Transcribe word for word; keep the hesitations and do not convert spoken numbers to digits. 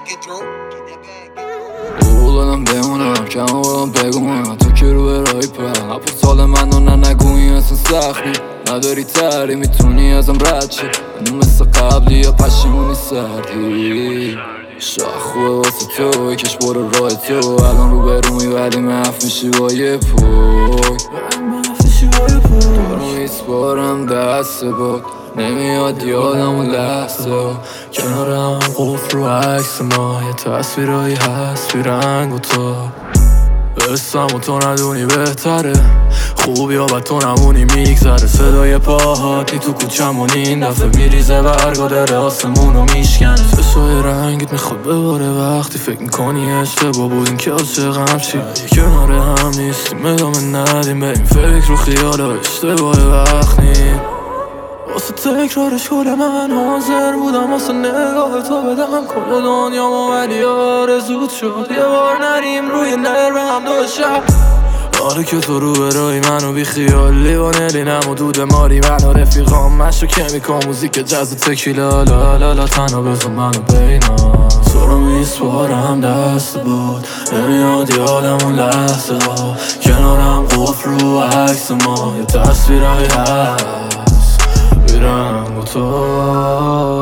بودم بمونم کم بودم بگونم تو که رو به رای پرم اپو سال من رو ننگوی اصلا سخمی نداری تری میتونی ازم رد شی منو مثل قبلی یا پشیمونی سردی شاخ خوبه واسه تو کش برو راه تو الان رو برومی ولی محف میشی با یه پوی دارو میسپارم دست بود نمیاد یادم اون لحظه کنار هم قفل رو عکس ما یه تصویرایی هست بی رنگ و تو برسم و تو ندونی بهتره خوبی ها و تو نمونی میگذره صدای پاهاتی تو کوچمون این دفعه میریزه برگا در آسمون رو میشکنه چشای رنگیت میخواد بباره وقتی فکر میکنی اشتباه بود این که عاشقم چی کنار هم نیستیم ادامه ندیم به این فکر رو خیال اشتباه وقت نیم واسه تکرارش کل من حاضر بودم واسه نگاه تو بدم کل دنیامو ولی آرزوت شد یه بار نریم روی نرم هم دو شب آره که تو رو برای منو بی خیال لیوانلی نم و دود ماری من و رفیقام مشو کمیکا موزیک جز تکیلا لا لا لا تنها بزن منو بینا تو رو میسپارم دست بود نمیاد یادم اون لحظه ها کنارم قفل رو عکس ما یه تصویرهایی هست بیرم با تو